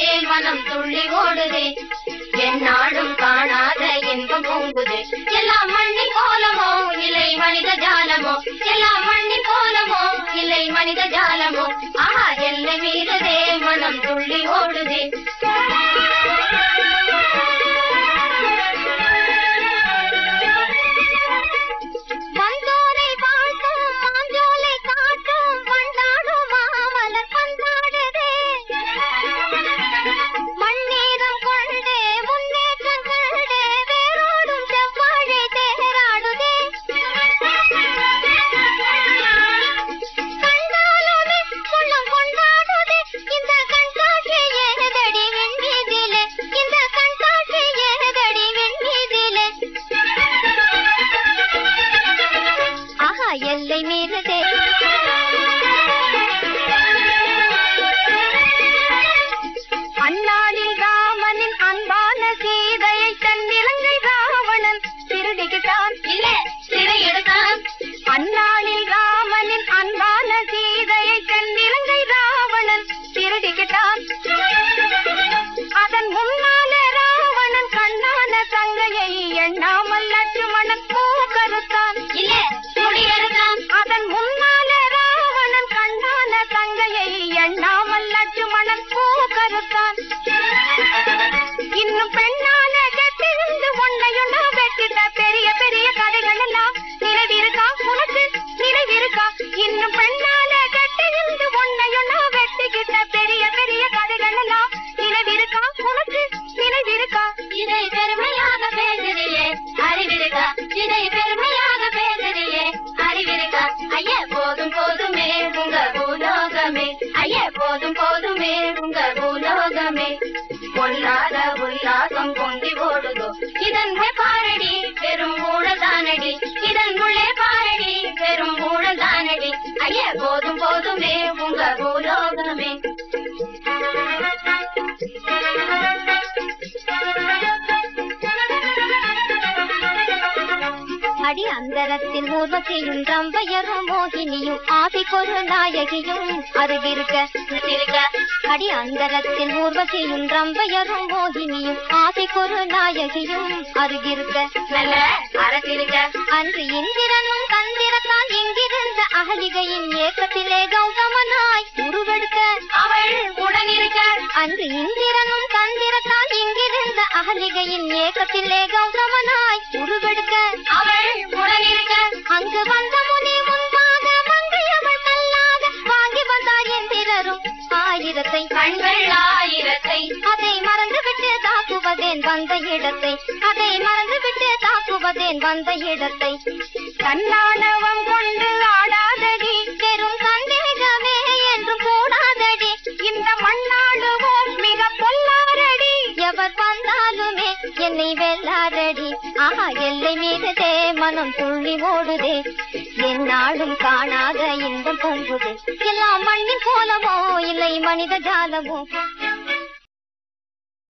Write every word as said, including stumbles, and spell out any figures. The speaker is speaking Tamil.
மனம் துள்ளி ஓடுதே என்னாடும் காணாத இன்பம் பொங்குதே எல்லாம் மண்ணின் கோலமோ இல்லை மனித ஜாலமோ எல்லாம் மண்ணின் கோலமோ இல்லை மனித ஜாலமோ ஆஹா எல்லை மீறதே மனம் துள்ளி ஓடுதே எல்லை மீறதே அந்நாளில் ராமனின் அன்பான சீதையை தன்னிலங்கை ராவணன் திருடிக்கிட்டான் இல்ல சிறையெடுத்தான் அந்நாளில் ராமனின் அன்பான சீதையை தன்னிலங்கை ராவணன் திருடிக்கிட்டான் அதன் முன்னால ராவணன் கண்ணான தங்கையை எண்ணாமல் லட்சுமணன் பூ கருத்தான் இல்ல அதன் முன்னால ராவணன் கண்ணான தங்கையை எண்ணாமல் லட்சுமணன் பூ கருத்தான் இன்னும் பெண்ணான கட்டிருந்து ஒன்னையொன்னா வெட்டிட்ட பெரிய பெரிய கதைகள் எல்லாம் நினைவிருக்கா உனக்கு நினைவிருக்கா இன்னும் பெண்ணான கட்டிருந்து ஒன்னையொன்னா வெட்டிக்கிட்ட பெரிய பெரிய கதைகள் எல்லாம் நினைவிருக்கா உனக்கு நினைவிருக்கா இதை பெருமையாக பேசுறியே அறிவிருக்கா இதை பெருமையாக பேசுறியே அறிவிருக்கா ஐயா போதும் போதுமே உங்க பூலோகமே ஐயா போதும் போதுமே உங்க பூலோகமே பொல்லாத உல்லாசம் பொங்கி ஓடுதோ இதன் பாரடி பெரும் ஊழதானடி இதன் உள்ளே பாரடி பெரும் ஊழதானடி ஐயா போதும் போதுமே உங்க பூலோகமே அடி அந்தரத்தில் ஊர்வசியும் ரம்பையரும் மோகினியும் ஆசைக்கொரு நாயகியும் அருகிருக்க அடி அந்தரத்தில் ஊர்வசியும் ரம்பையரும் மோகினியும் ஆசைக்கொரு நாயகியும் அருகிருக்க நல்ல அரசிருக்க அன்று இந்திரனும் கந்திரத்தால் எங்கிருந்த அகலிகையின் ஏக்கத்திலே கௌதமனாய் உருவெடுக்க அவள் உடனிருக்க அன்று இந்திரனும் கந்திரத்தால் எங்கிருந்த அகலிகையின் ஏக்கத்திலே கௌதமனாய் உருவெடுக்க அவள் உடனிருக்க அங்கு வந்த முனி முன்பாக மங்கையவள் கல்லாக வாங்கி வந்தார் எந்திரரும் ஆயிரத்தை கண்கள் ஆயிரத்தை அதை மறந்துவிட்டு தாக்குவதேன் வந்த இடத்தை அதை மறந்துவிட்டு தாக்குவதேன் வந்த இடத்தை தன்னானவம் கொண்டு ஆடாதடி பெரும் சந்தேகமே என்றும் கூடாதடி இந்த மண்ணாடுவோம் மிக பொல்லாரடி எவர் வந்தாலுமே என்னை வெல்லாரடி ஆஹா எல்லை மீறதே மனம் துள்ளி ஓடுதே என்னாலும் காணாத இன்பம் பொங்குதே எல்லாம் மண்ணின் கோலமோ இல்லை மனித ஜாலமோ